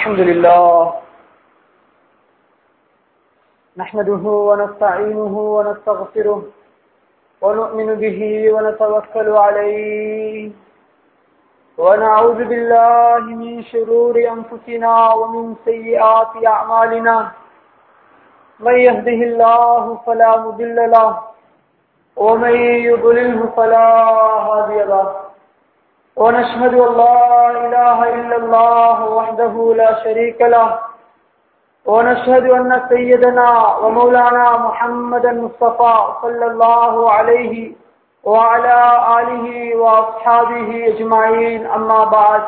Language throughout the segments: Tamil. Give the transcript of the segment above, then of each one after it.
الحمد لله نحمده ونستعينه ونستغفره ونؤمن به ونتوكل عليه ونعوذ بالله من شرور أنفسنا ومن سيئات أعمالنا من يهده الله فلا مضل له ومن يضلله فلا هادي له ونشهد أن لا إله إلا الله وحده لا شريك له ونشهد أن سيدنا ومولانا محمدا مصطفى صلى الله عليه وعلى آله وأصحابه أجمعين أما بعد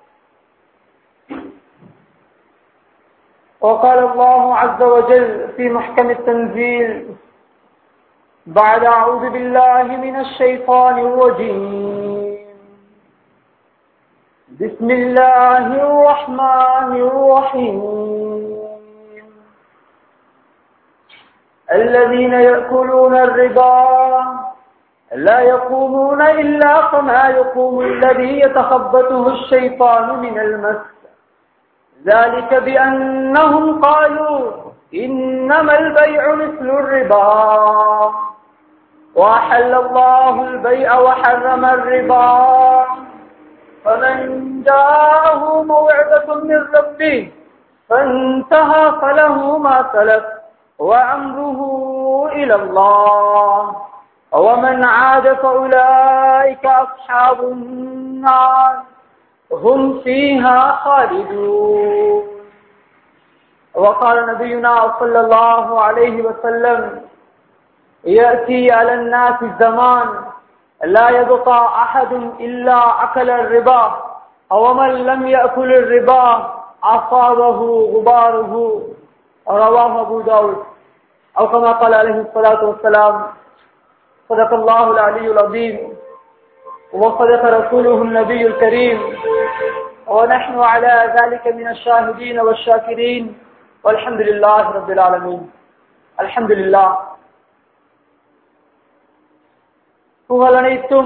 وقال الله عز وجل في محكم التنزيل بعد أعوذ بالله من الشيطان الرجيم بسم الله الرحمن الرحيم الذين يأكلون الربا لا يقومون إلا كما يقوم الذي يتخبطه الشيطان من المس ذلك بأنهم قالوا إنما البيع مثل الربا وأحل الله البيع وحرم الربا فمن جاءه موعظة من ربه فانتهى فله ما سلف وأمره إلى الله ومن عاد فأولئك أصحاب النار هم فيها خالدون وقال نبينا صلى الله عليه وسلم يأتي على الناس الزمان لا يبقى أحد إلا أكل الربا ومن لم يأكل الربا أصابه غباره رواه أبو داود أو كما قال عليه الصلاة والسلام صدق الله العلي العظيم وصدق رسوله النبي الكريم ونحن على ذلك من الشاهدين والشاكرين والحمد لله رب العالمين. الحمد لله. புகழனைத்தும்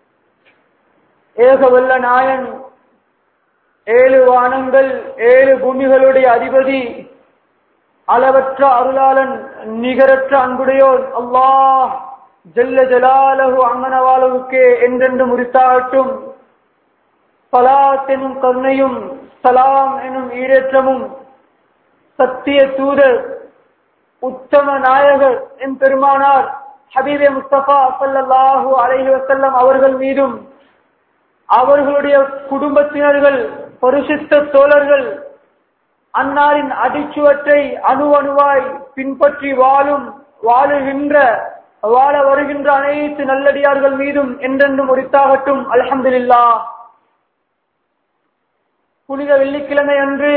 ஏகவல்ல நாயன், ஏழு வானங்கள் ஏழு பூமிகளுடைய அதிபதி, அளவற்ற அருளாளன், நிகரற்ற அன்புடையோன் அல்லாஹ் ஜல்ல ஜலாலஹு அம்மனவாலவுக்கே என்றென்று முறித்தாகட்டும். ஸலாத் எனும் கருணையும் சலாம் எனும் ஈடேற்றமும் சத்திய தூதர் உத்தம நாயகர் என் பெருமானார் ஹபீபே முஸ்தபா ஸல்லல்லாஹு அலைஹி வஸல்லம் அவர்கள் மீதும் அவர்களுடைய குடும்பத்தினர்கள் பரிசுத்த தோழர்கள் அன்னாரின் அடிச்சுவற்றை அணு அணுவாய் பின்பற்றி வாழுகின்ற வாழ வருகின்ற அனைத்து நல்லடியார்கள் மீதும் என்றென்றும் உரித்தாகட்டும். அல்ஹம்துலில்லாஹ். புனித வெள்ளிக்கிழமை அன்று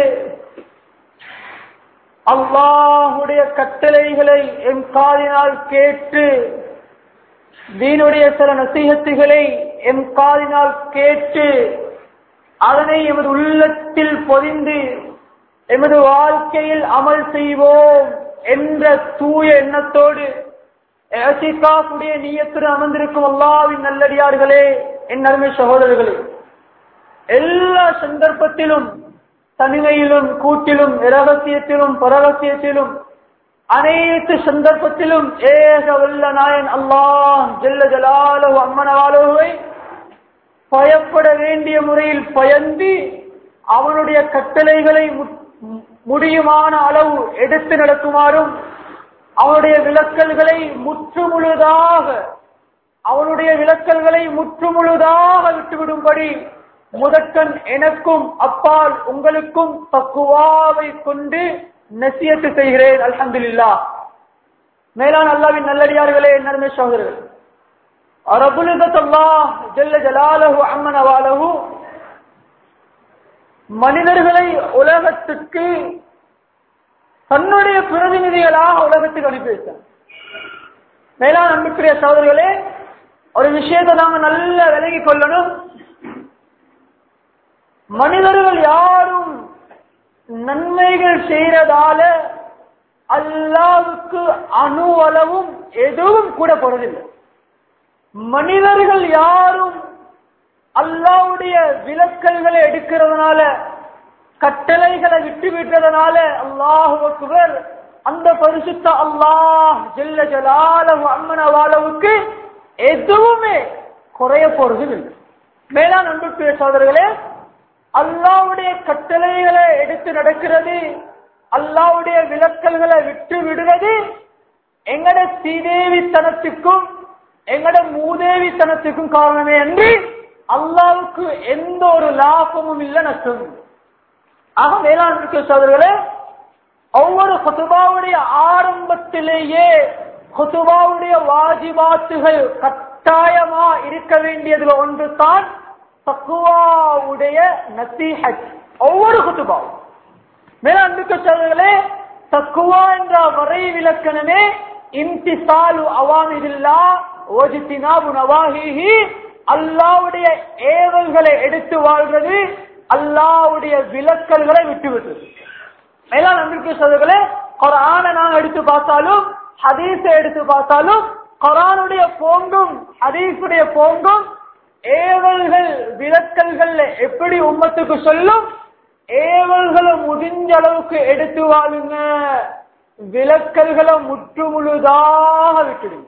அல்லாஹுடைய கட்டளைகளை எம் காதினால் கேட்டு, தீனுடைய சில நசீஹத்துகளை எம் காதினால் கேட்டு, அதனை எமது உள்ளத்தில் பொதிந்து எமது வாழ்க்கையில் அமல் செய்வோம் என்ற தூய எண்ணத்தோடு இஅ்திகாஃபுடைய நியத்துடன் அமர்ந்திருக்கும் அல்லாஹ்வின் நல்லடியார்களே, என் அருமை சகோதரர்களே, எல்லா சந்தர்ப்பத்திலும், தனிமையிலும் கூட்டிலும் இரகசியத்திலும் பரகசியத்திலும் அனைத்து சந்தர்ப்பத்திலும் ஏக வல்ல நாயன் அல்லாஹ் ஜல்ல ஜலாலுஹு அம்மனவாலுவை பயப்பட வேண்டிய முறையில் பயந்து அவனுடைய கட்டளைகளை முடியுமான அளவு எடுத்து நடக்குமாறும், அவனுடைய விலக்கல்களை முற்றுமுழுதாக விட்டுவிடும்படி முதற்கண் எனக்கும் அப்பால் உங்களுக்கும் தக்குவாவை கொண்டு நசியத்து செய்கிறேன். அல்ஹம்துலில்லாஹ். மேலான அல்லாஹ்வின் நல்லடியார்களே, நன்மை சகோதரர்கள், ரப்புல் இஸ்ஸத் அல்லாஹ் ஜல்ல ஜலாலுஹு அம்மனவாலுஹு மனிதர்களை உலகத்துக்கு தன்னுடைய பிரதிநிதிகளாக உலகத்துக்கு அனுப்பி வைத்தார். மேலான அன்புக்குரிய சகோதரர்களே, ஒரு விஷயத்தை நாம நல்ல விலகிக் கொள்ளணும். மனிதர்கள் யாரும் நன்மைகள் செய்யறதால அல்லாஹ்வுக்கு அணு அளவும் எதுவும் கூட போறதில்லை. மனிதர்கள் யாரும் அல்லாஹ்வுடைய விலக்கல்களை எடுக்கிறதுனால கட்டளைகளை விட்டு விட்டதனால அல்லாஹு அக்பர் அந்த பரிசுத்த அல்லாஹ் ஜல்ல ஜலாலுஹு அம்மனவாலவுக்கு எதுவுமே குறைய போறது இல்லை. மேலான அன்புக்குரிய சகோதரர்களே, அல்லாஹ்வுடைய கட்டளைகளை எடுத்து நடக்கிறது, அல்லாஹ்வுடைய விலக்கல்களை விட்டு விடுவது எங்கட சீதேவித்தனத்துக்கும் எங்கட மூதேவித்தனத்துக்கும் காரணமே அன்றி அல்லாஹ்வுக்கு எந்த ஒரு லாபமும் இல்லை, நஷ்டம். ஆக மேலான சகோதரர்களே, ஒவ்வொரு குதுபாவுடைய ஆரம்பத்திலேயே குதுபாவுடைய வாஜிபாத்துகள் கட்டாயமா இருக்க வேண்டியதுல ஒன்று தான் தக்வாவுடைய நசீஹத். ஒவ்வொரு குதுபாவும் மேலான சகோதரர்களே, தக்வா என்ற வரை விலக்கணமே இம்திசாலு அவாமிரில்லாஹ் வஜ்தினாபு நவாஹிஹி, அல்லாஹ்வுடைய ஏவல்களை எடுத்து வாழ்றது, அல்லாஹ்வுடைய விலக்கல்களை விட்டுவிடுறது. மேலான அன்பிற்குரிய சகோதரர்களே, குர்ஆனை நாம் எடுத்து பார்த்தாலும் ஹதீஸை எடுத்து பார்த்தாலும் குர்ஆனுடைய போங்கும் ஹதீஸுடைய போங்கும் ஏவல்கள் விலக்கல்கள் எப்படி உம்மத்துக்கு சொல்லும், ஏவல்களை முடிஞ்ச அளவுக்கு எடுத்து வாழுங்க, விலக்கல்களை முற்று முழுதாக விட்டுடுங்க.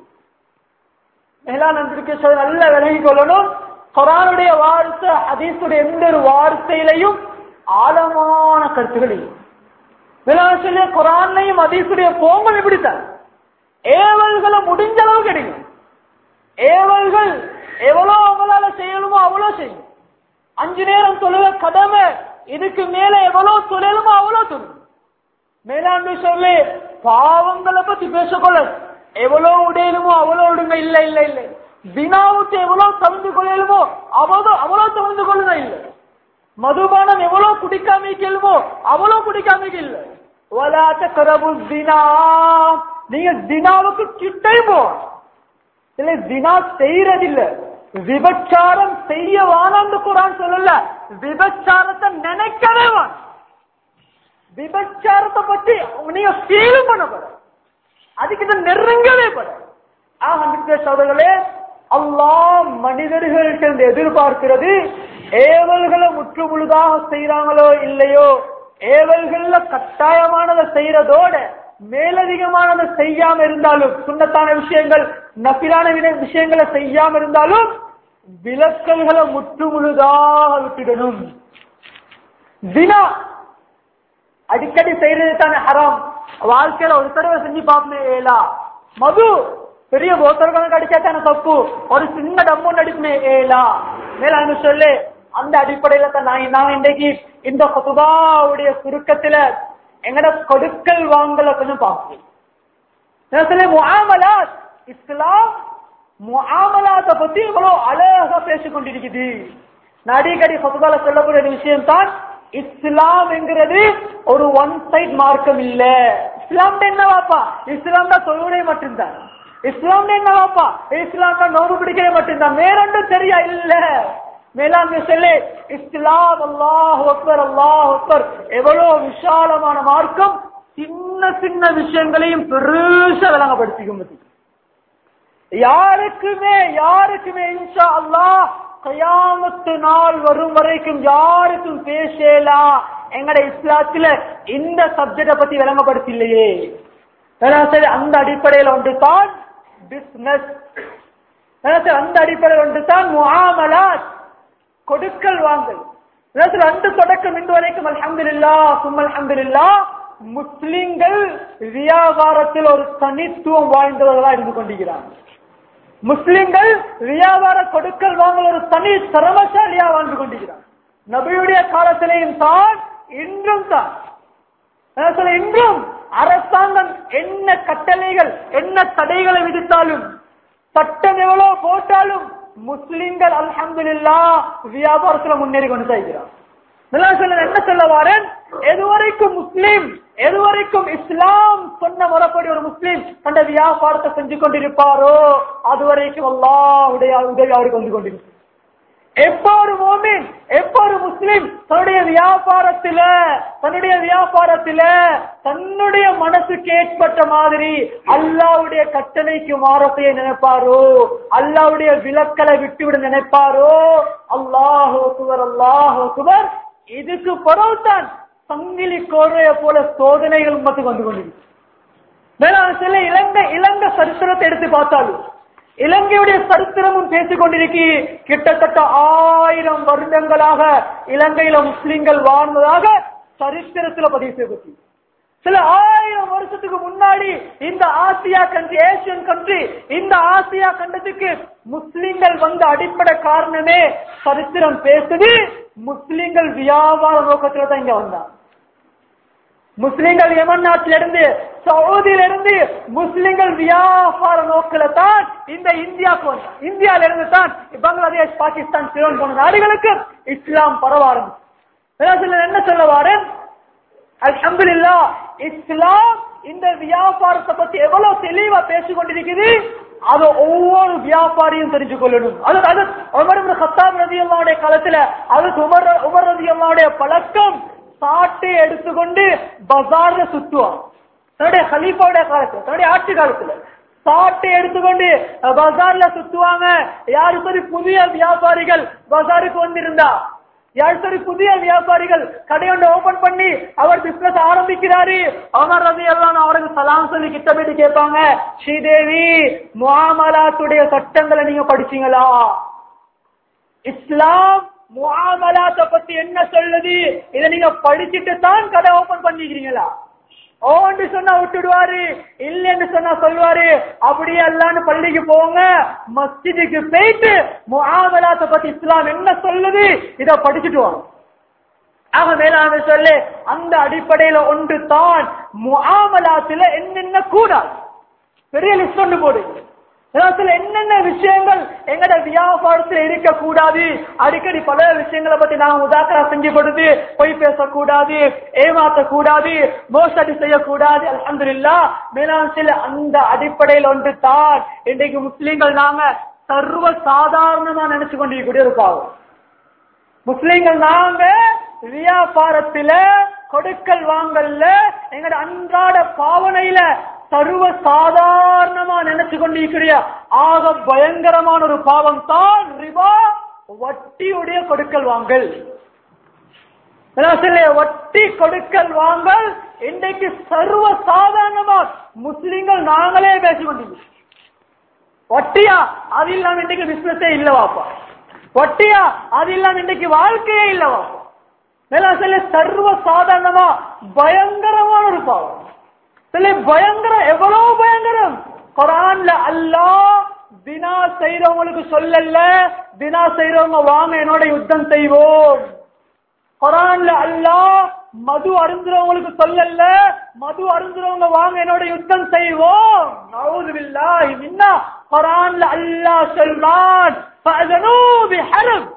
மேலான அன்பிற்குரிய சகோதரர்களே, நல்ல விலகிக் கொள்ளணும். குர்ஆனுடைய வார்த்தை ஹதீஸுடைய எந்த ஒரு வார்த்தையிலையும் ஆழமான கருத்துக்கள் இல்லை. குர்ஆன்லையும் ஹதீஸுடைய போங்கள் எப்படித்தான் ஏவல்களை முடிஞ்ச அளவுக்கு கிடைக்கும். ஏவல்கள் எவ்வளவு அவங்களால செய்யணுமோ அவ்வளவு செய்யும். 5 நேரம் தொழுக கடமை, இதுக்கு மேல எவ்வளவு தொழலுமோ அவ்வளவு தொழும். மேலாண்மை சொல்லி பாவங்களை பத்தி பேசக்கொள்ள எவ்வளவு உடையலுமோ அவ்வளவு விடுங்க. இல்ல இல்ல இல்ல, தினாவுக்கு எவ்வளவு தவிர்த்து கொள்ளலுமோ அவ்வளவு தவிர்த்து கொள்ளுங்க. இல்ல, மதுபானம் எவ்வளவு குடிக்காமிக்கலுமோ அவ்வளவு குடிக்காமிக்க இல்ல. நீங்க தினாவுக்கு கிட்டே போ இல்ல, தினா செய்யறதில்ல, விபச்சாரம் செய்ய வானான்னு குர்ஆன் சொல்லல, விபச்சாரத்தை நினைக்கவே வேணும். விபச்சாரத்தை பற்றி நீங்க ஃபீல் பண்ணப்பட, அதுக்கு நெருங்கவே பட. சகோதரர்களே, அல்லாஹ் மனிதர்கள்ட்ட எதிர்பார்க்கிறது ஏவல்களை முற்று முழுதாக செய்யறாங்களோ இல்லையோ, ஏவல்கள்ல கட்டாயமானதை செய்யறதோட மேலதிகமானதை செய்யாம இருந்தாலும், சுன்னத்தான விஷயங்கள் நஃபிலான விஷயங்களை செய்யாம இருந்தாலும் விலக்கல்களை முற்று முழுதாக விட்டுடணும். தினா அடிக்கடி செய்யறது தானே ஹராம், வாழ்க்கையில ஒரு தடவை செஞ்சு பார்ப்பே ஏலா. மது பெரிய போத்தல் கணக்கு அடிச்சா தானே தப்பு, ஒரு சின்ன டம்மு அடிப்புமே ஏலா. மேல சொல்லு, அந்த அடிப்படையில தான் நான் இன்றைக்கு இந்த குதுபாவுடைய சுருக்கத்துல எங்கட கொடுக்கல் வாங்கல கொஞ்சம் பார்ப்போம். முஆமலாத், இஸ்லாம் முஆமலாத்தை பத்தி இவ்வளவு அழகா பேசிக் கொண்டிருக்குது. அடிக்கடி குதுபால சொல்லக்கூடிய விஷயம் தான், இஸ்லாம் என்கிறது ஒரு ஒன் சைட் மார்க்கம் இல்ல. இஸ்லாம் என்னவாப்பா, இஸ்லாம் தான் தொழுகை மட்டும்தான். இஸ்லாம் என்னவாப்பா, இஸ்லாம் தான் நோன்பு பிடிக்கவே மட்டும்தான், வேறொன்றும் சரியா இல்ல. மேலாண்மை சொல்லு, இஸ்லாம் அல்லாஹ் அக்பர் அல்லாஹ் அக்பர் எவ்வளவு விசாலமான மார்க்கம், சின்ன சின்ன விஷயங்களையும் பெருசா விளங்கப்படுத்திக்கும். யாருக்குமே இன்ஷா அல்லாஹ் கயாமத்து நாள் வரும் வரைக்கும் யாருக்கும் பேசலாம் எங்கட இஸ்லாத்துல இந்த சப்ஜெக்ட பத்தி விளங்கப்படுத்தி இல்லையே. அந்த அடிப்படையில் ஒன்று தான் பிசினஸ், அந்த அடிப்படையில் ஒன்று தான் முஆமலாத், கொடுக்கல் வாங்கல். அந்த தொடக்கம் இன்று வரைக்கும் அல்ஹம்துலில்லாஹ் சும்மா அல்ஹம்துலில்லாஹ் முஸ்லிம்கள் வியாபாரத்தில் ஒரு தனித்துவம் வாய்ந்தவர்களாக இருந்து கொண்டிருக்கிறார்கள். முஸ்லிம்கள் வியாபார கொடுக்கல் வாங்கல் ஒரு தனி திறமசாலியா வாழ்ந்து கொண்டிருக்கிறார். நபியுடைய காலத்திலேயும் தான், இன்றும் தான். இன்றும் அரசாங்கம் என்ன கட்டளைகள் என்ன தடைகளை விதித்தாலும், சட்டம் எவ்வளவு போட்டாலும் முஸ்லிம்கள் அல்ஹம்துலில்லாஹ் வியாபாரத்தில் முன்னேறி கொண்டு இருக்கிறார். என்ன சொல்ல வாரன், எதுவரைக்கும் முஸ்லிம் எதுவரைக்கும் இஸ்லாம் சொன்ன முறைப்படி ஒரு முஸ்லிம் தன்னுடைய வியாபாரத்தை செஞ்சு கொண்டிருப்பாரோ அதுவரைக்கும் அல்லாஹ்வுடைய உதவி அவருக்கு வந்து கொண்டிருக்கும். எப்ப ஒரு மோமின் எப்ப ஒரு முஸ்லிம் தன்னுடைய வியாபாரத்தில தன்னுடைய மனசுக்கு ஏற்பட்ட மாதிரி அல்லாஹ்வுடைய கட்டளைக்கு மாறத்தையே நினைப்பாரோ, அல்லாஹ்வுடைய விலக்கலை விட்டுவிட நினைப்பாரோ, அல்லாஹு அக்பர் அல்லாஹு அக்பர், இதுக்கு பிறகுதான் சங்கிலி கோரைய போல சோதனைகள் மட்டும் வந்து கொண்டிருக்கு. மேலான சில இலங்கை சரித்திரத்தை எடுத்து பார்த்தாலும் இலங்கையுடைய சரித்திரமும் பேசிக் கொண்டிருக்கு. கிட்டத்தட்ட 1000 வருடங்களாக இலங்கையில முஸ்லிம்கள் வாழ்ந்ததாக சரித்திரத்தில் பதிவு செய்யப்பட்டு, சில 1000 வருஷத்துக்கு முன்னாடி இந்த ஆசியா கண்ட்ரி, ஏசியன் கண்ட்ரி, இந்த ஆசியா கண்டத்துக்கு முஸ்லிம்கள் வந்த அடிப்படை காரணமே சரித்திரம் பேசுது. முஸ்லிம்கள் வியாபார நோக்கத்துல தான் இங்க வந்தாங்க. முஸ்லிம்கள் யமன் நாட்டிலிருந்து, சவுதியிலிருந்து முஸ்லிம்கள் வியாபார நோக்கில தான் இந்த இந்தியாவுக்கு வந்தாங்க. இந்தியாவில இருந்து தான் பங்களாதேஷ், பாகிஸ்தான், சிரோன் போன்ற நாடுகளுக்கு இஸ்லாம் பரவ ஆரம்பிச்சு. என்ன சொல்ல வாரேன், அல்ஹம்துலில்லாஹ் இஸ்லாம் இந்த வியாபாரத்தை பத்தி எவ்வளவு தெளிவா பேசிக் கொண்டிருக்குது. அதை ஒவ்வொரு வியாபாரியும் தெரிஞ்சு கொள்ளணும். அது உமர் இப்னு கத்தாப் ரலியல்லாஹு காலத்துல அது உமர் ரலியல்லாஹு பழக்கம் சாட்டை எடுத்துக்கொண்டு பஜார்ல சுத்துவான். தன்னுடைய கலீஃபாவுடைய காலத்துல, தன்னுடைய ஆட்சி காலத்துல சாட்டை எடுத்துக்கொண்டு பஜார்ல சுத்துவாங்க. யாரு சரி புதிய வியாபாரிகள் பஜாருக்கு வந்திருந்தா, யாரு சரி புதிய வியாபாரிகள் கடையொன்று ஓபன் பண்ணி அவர் பிசினஸ் ஆரம்பிக்கிறாரு, உமர் ரலியல்லாஹு அவருக்கு சலாம் சொல்லி கிட்ட போயிட்டு கேட்பாங்க, ஸ்ரீதேவி முஆமலாத்துடைய சட்டங்களை நீங்க படிச்சீங்களா? இஸ்லாம் முஆமலாத்த பத்தி என்ன சொல்லுது? இதை நீங்க படிச்சுட்டு தான் கடை ஓபன் பண்ணிக்கிறீங்களா? ஓன்னு சொன்னா விட்டுடுவாரு, இல்லன்னு சொன்னா சொல்லுவாரு. அப்படியே அல்லான்னு பள்ளிக்கு போங்க, மஸ்ஜிதுக்கு போயிட்டு முஆமலாத்த பத்தி இஸ்லாம் என்ன சொல்லுது இத படிச்சுட்டு வாங்க. ஆக மேலான சொல்லு, அந்த அடிப்படையில ஒன்று தான் முஆமலாத்துல என்னென்ன கூடாது பெரிய லிஸ்ட் ஒன்று போடு. என்னென்ன விஷயங்கள் எங்கட வியாபாரத்தில் இருக்க கூடாது. அடிக்கடி பல விஷயங்களை பத்தி நான் உதாரண செஞ்சப்படுது. பொய் பேசக்கூடாது, ஏமாற்ற கூடாது, மோசடி செய்யக்கூடாது. அல்ஹம்துலில்லாஹ் மேலான சில அந்த அடிப்படையில் ஒன்று தான் இன்றைக்கு முஸ்லீம்கள் நாங்க சர்வ சாதாரணமா நினைச்சு கொண்டிருக்கக்கூடிய ஒரு பாவம். முஸ்லீம்கள் நாங்க வியாபாரத்தில கொடுக்கல் வாங்கல்ல எங்கட அன்றாட பாவனையில சர்வ சாதாரணமா நினைச்சு கொண்டிருக்கிற ஆக பயங்கரமான ஒரு பாவம் தான் ரிபா, வட்டியுடைய கொடுக்கல் வாங்கல். வட்டி கொடுக்கல் வாங்கல் இன்றைக்கு சர்வ சாதாரணமா முஸ்லிம்கள் நாங்களே பேசிக் கொண்டிருக்கோம். வட்டியா அது இல்லாம இன்றைக்கு பிசினஸே இல்லவாப்பா, வட்டியா அது இல்லாம இன்றைக்கு வாழ்க்கையே இல்லவாப்பா. சர்வ சாதாரணமா பயங்கரமான ஒரு பாவம். பயங்கரம், எவ்வளவு பயங்கரம். குர்ஆன்ல அல்லாஹ் தினா செய்றவங்களுக்கு சொல்லல, தினா செய்றவங்க வாங்க என்னோட யுத்தம் செய்வோம். குர்ஆன்ல அல்லாஹ் மது அருந்துறவங்களுக்கு சொல்லல, மது அருந்துறவங்க வாங்க என்னோட யுத்தம் செய்வோம். நஊது பில்லாஹி மின்னா. குர்ஆன்ல அல்லாஹ் சொல்றான் ஃபஅதனூ பிஹர்ப்.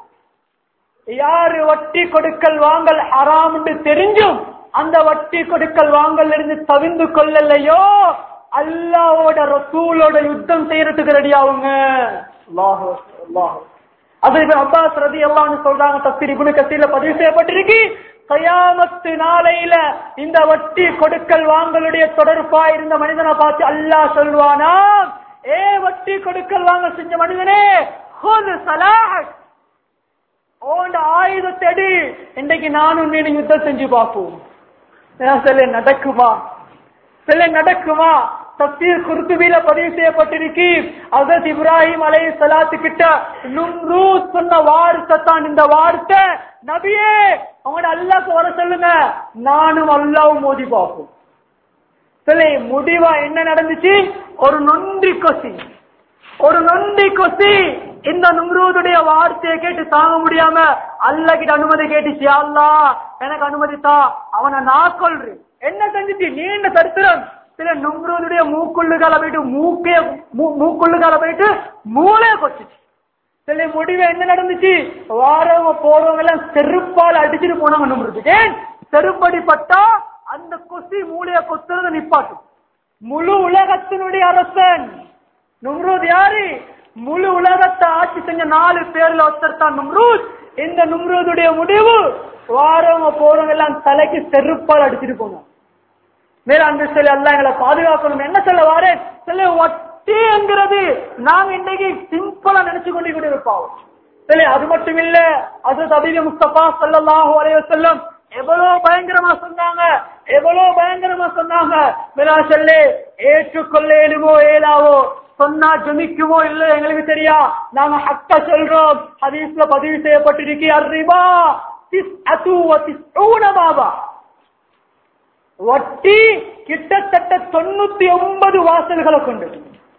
யாரு வட்டி கொடுக்கல் வாங்கல் ஹராம் என்று தெரிஞ்சும் அந்த வட்டி கொடுக்கல் வாங்கல் இருந்து தவிர்ந்து கொள்ளலையோ அல்லாஹ்வோட ரசூலோட யுத்தம் செய்யறதுக்கு ரெடி ஆகுங்க. அல்லாஹ் அல்லாஹ். அது இப்னு அப்பாஸ் ரலியல்லாஹு அன்ஹு சொல்றாங்க, தஃசீர் இப்னு கஸீர்ல பதிவு செய்யப்பட்டிருக்கு, கியாமத் நாளையில இந்த வட்டி கொடுக்கல் வாங்கலுடைய தொடர்பா இருந்த மனிதனை பார்த்து அல்லாஹ் சொல்வானா, ஏ வட்டி கொடுக்கல் வாங்க செஞ்ச மனிதனே, ஹுத் ஸலாஹக், ஓண்ட ஆயுதத்தடி, இன்றைக்கு நானும் நீ யுத்தம் செஞ்சு பார்ப்போம். சில நடக்குமா, சில நடக்குமா? தஃசீர் குர்துபில பதிவு செய்யப்பட்டிருக்கு, ஹஜ்ரத் இப்ராஹிம் அலைஹிஸ்ஸலாத்து கிட்ட நும்ரூத் சொன்ன வார்த்தை தான் இந்த வார்த்தை, நபியே அவங்களோட அல்லாஹ்க்கு வர சொல்லுங்க, நானும் அல்லாஹ்வும் மோதி பார்ப்போம். சில முடிவா என்ன நடந்துச்சு? ஒரு நொண்டி கொசி, ஒரு நொண்டி கொசி இந்த நும்ரூதுடைய வார்த்தையை கேட்டு தாங்க முடியாம அல்லாஹ் கிட்ட அனுமதி கேட்டுச்சு, அல்லாஹ் எனக்கு அனுமதித்தா அவனை நான் கொல்றேன். என்ன செஞ்சுச்சு? நீண்ட சரித்திரம். சில நும்ரூதுடைய மூக்குள்ளுகால போயிட்டு மூக்குள்ளுகால போயிட்டு மூளைய கொச்சிச்சு. சில முடிவு என்ன நடந்துச்சு? வாரவங்க போறவங்க எல்லாம் செருப்பால் அடிச்சுட்டு போனவங்க நும்ரூது. ஏன்? செருப்படி பட்டா அந்த கொசி மூளைய கொத்துறத நிப்பாட்டும். முழு உலகத்தினுடைய அரசன் நும்ரூத் யாரு? முழு உலகத்தை ஆட்சி செஞ்ச 4 பேர்ல ஒருத்தர் தான் நும்ரூத். இந்த நும்ரூதுடைய முடிவு வாரவங்க போறவங்க எல்லாம் தலைக்கு செருப்பால் அடிச்சுட்டு போனோம். மேல அந்த சில எல்லாம் எங்களை பாதுகாக்கணும். என்ன சொல்ல வாரேன்? சில வட்டி என்கிறது நாங்க இன்னைக்கு சிம்பிளா நினைச்சு கொண்டு இருப்போம். சரி, அது மட்டும் இல்ல, அது ஹபீப் முஸ்தபா ஸல்லல்லாஹு அலைஹி வஸல்லம் எவ்வளவு பயங்கரமா சொன்னாங்க, எவ்வளவு பயங்கரமா சொன்னாங்க. சொல்லு ஏற்றுக்கொள்ள ஏழுமோ ஏலாவோ, சொன்னா ஜமிக்குமோ இல்ல எங்களுக்கு தெரியா, நாங்க ஹக்க சொல்றோம். ஹதீஸ்ல பதிவு செய்யப்பட்டிருக்கு, அர்ரிபா திஸ்அது வ திஸ்ஊன பாபா, வட்டி கிட்டத்தட்ட 99 வாசல்களை கொண்டது.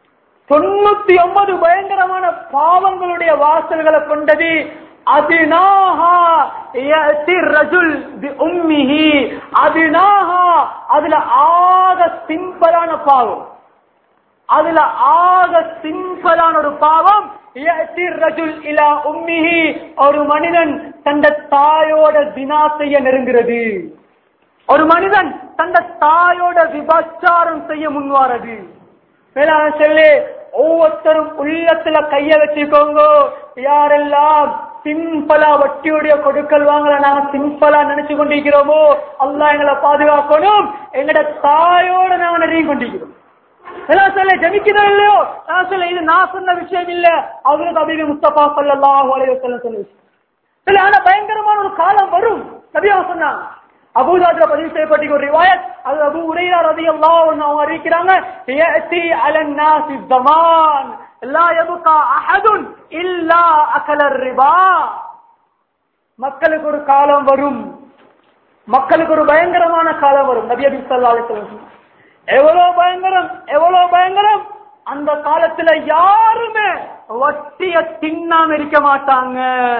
99 பயங்கரமான பாவங்களுடைய வாசல்களை கொண்டது. அதுனாஹா யஅதி ரஜுல் பி உம்மிஹி, அதுனாஹா அதுல ஆக சிம்பிளான பாவம், அதுல ஆக சிம்பிளான ஒரு பாவம். யஅதி ரஜுல் இலா உம்மிஹி, ஒரு மனிதன் தந்த தாயோட தினா செய்ய நெருங்கிறது. ஒரு மனிதன் தந்த தாயோட விபச்சாரம் செய்ய முன்வாரது. சொல்லு ஒவ்வொருத்தரும் உள்ளத்துல கைய வச்சுக்கோங்க. யாரெல்லாம் சிம்பிளா வட்டியுடைய கொடுக்கல் வாங்கல நாங்க சிம்பிளா நினைச்சு கொண்டிருக்கிறோமோ, அல்லாஹ் எங்களை பாதுகாக்கணும். எங்கட தாயோட நாங்க நெருங்கி கொண்டிருக்கிறோம். சொல்ல ஜமிக்கிறோம் இல்லையோ, நான் சொல்ல இது நான் சொன்ன விஷயம் இல்ல, அவருக்கு அபீபி முஸ்தபா ஸல்லல்லாஹு அலைஹி வஸல்லம் சொன்ன விஷயம். சொல்ல ஆனா பயங்கரமான ஒரு காலம் வரும், நபியா சொன்னாங்க. அபூதாவுல பதிவு செய்யப்பட்ட ஒரு ரிவாயத், அது அபூ ஹுரைரா ரலியல்லாஹு அன்ஹு அவங்க அறிவிக்கிறாங்க, யஅதி அலன் நாஸி ஸமான் லா யப்கா அஹதுன் இல்லா அகல ரிபா. மக்களுக்கு ஒரு காலம் வரும், மக்களுக்கு ஒரு பயங்கரமான காலம் வரும். நபி ஸல்லல்லாஹு அலைஹி வஸல்லம் எவ்வளவு பயங்கரம், எவ்வளவு பயங்கரம். அந்த காலத்துல யாருமே வட்டிய தின்னாம இருக்க மாட்டாங்க,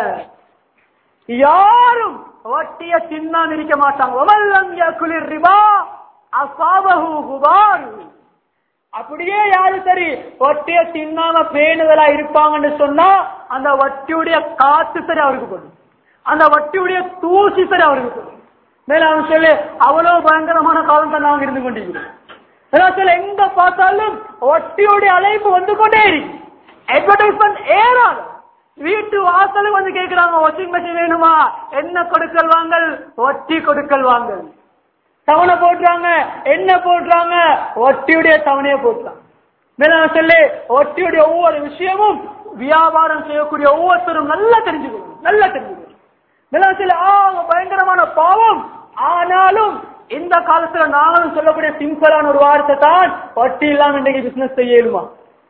யாரும் வட்டிய தின்னாம இருக்க மாட்டாங்க. வல்லம் யகுலிர் ரிபா அஸாபஹு குபார். அப்படியே யாரு சரி வட்டிய தின்னாம பேணுதலா இருப்பாங்கன்னு சொன்னா அந்த வட்டியுடைய காத்து சரி அவருக்கு போடும், அந்த வட்டியுடைய தூசி சரி அவருக்கு போடும். மேல அவன் சொல்லு அவ்வளவு பயங்கரமான காலம் தான் நாங்க இருந்து கொண்டிருக்கிறோம். எங்க பார்த்தாலும் வட்டியுடைய அழைப்பு வந்து கொண்டே இருக்கு, அட்வர்டைஸ்மெண்ட் ஏறாது. வீட்டு வாசலுக்கு வந்து கேட்கிறாங்க, வாஷிங் மெஷின் வேணுமா, என்ன கொடுக்கல் வாங்கல், வட்டி கொடுக்கல் வாங்கல். தவணை போடுறாங்க, என்ன போடுறாங்க, வட்டியுடைய தவணையை போடுறாங்க. சொல்லு வட்டியுடைய ஒவ்வொரு விஷயமும் வியாபாரம் செய்யக்கூடிய ஒவ்வொருத்தரும் நல்லா தெரிஞ்சுக்கணும், நல்லா தெரிஞ்சுக்கணும். சொல்லு பயங்கரமான பாவம். ஆனாலும் இந்த காலத்துல நாங்களும் சொல்லக்கூடிய சிம்பிளான ஒரு வார்த்தை தான், வட்டி இல்லாம இன்றைக்கு பிசினஸ் செய்ய இயலுமா,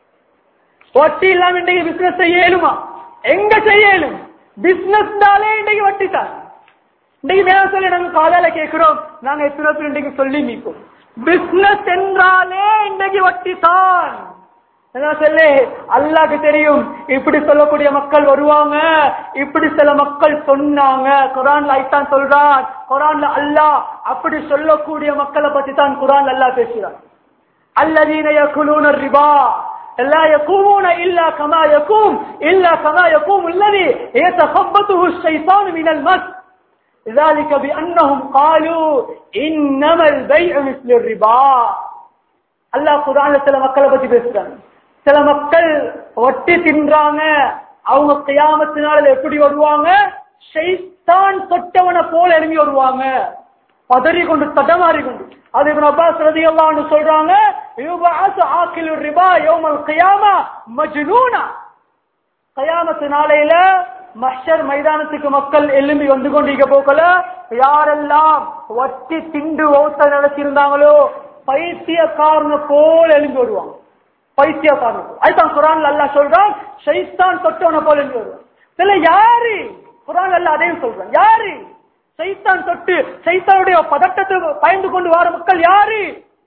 வட்டி இல்லாம இன்றைக்கு பிசினஸ் செய்ய இயலுமா, எங்க செய்யலும் பிசினஸ் இன்றைக்கு வட்டி தான். இன்றைக்கு மேல சொல்லி நாங்க காதால கேட்கிறோம், நாங்க எத்தனை பேர் இன்றைக்கு சொல்லி மீப்போம், பிசினஸ் என்றாலே இன்றைக்கு வட்டி தான். சொல்லு அல்லாஹ்க்கு தெரியும் இப்படி சொல்லக்கூடிய மக்கள் வருவாங்க, இப்படி சில மக்கள் சொன்னாங்க. குர்ஆன்ல ஐத்தான் சொல்றான், குர்ஆன்ல அல்லாஹ் அப்படி சொல்லக்கூடிய மக்களை பத்தி தான் குர்ஆன்ல அல்லாஹ் பேசுறான். அல்லதீன யகுலூன ரிபா لا يقومون إلا كما يقوم الذي يتخبطه الشيطان من المس ذلك بأنهم قالوا إنما البيع مثل الربا. அல்லாஹ் குர்ஆன்ல சில மக்களை பத்தி பேசுறாங்க. சில மக்கள் வட்டி தின்றாங்க, அவங்க கியாமத் நாளில் எப்படி வருவாங்க, ஷைத்தான் தொட்டவனை போல எழும்பி வருவாங்க, பதறி கொண்டு தடமாறி கொண்டு. அது இப்னு அப்பாஸ் ரலியல்லாஹு அன்ஹு சொல்றாங்க, யுபஅஸு ஆகிலு ரிபா யௌமல் கியாமா மஜ்னூனா. கியாமத் நாளையில மஹ்ஷர் மைதானத்துக்கு மக்கள் எழும்பி வந்து கொண்டிருக்க போக்கல, யாரெல்லாம் வட்டி திண்டு ஓட்ட நடத்திருந்தாங்களோ பைத்தியக்காரன போல எழும்பி வருவாங்க, பைத்தியக்காரன். அதுதான் குர்ஆன்ல அல்லாஹ் சொல்றான், ஷைத்தான் தொட்டவனை போல எழும்பி வருவாங்க. இதுல யாரு, குர்ஆன்ல அல்லாஹ் அதையும் சொல்றான், யாரு சைத்தான் தொட்டு சைத்தானுடைய பதட்டத்துக்கு பயந்து கொண்டு வர மக்கள் யாரு?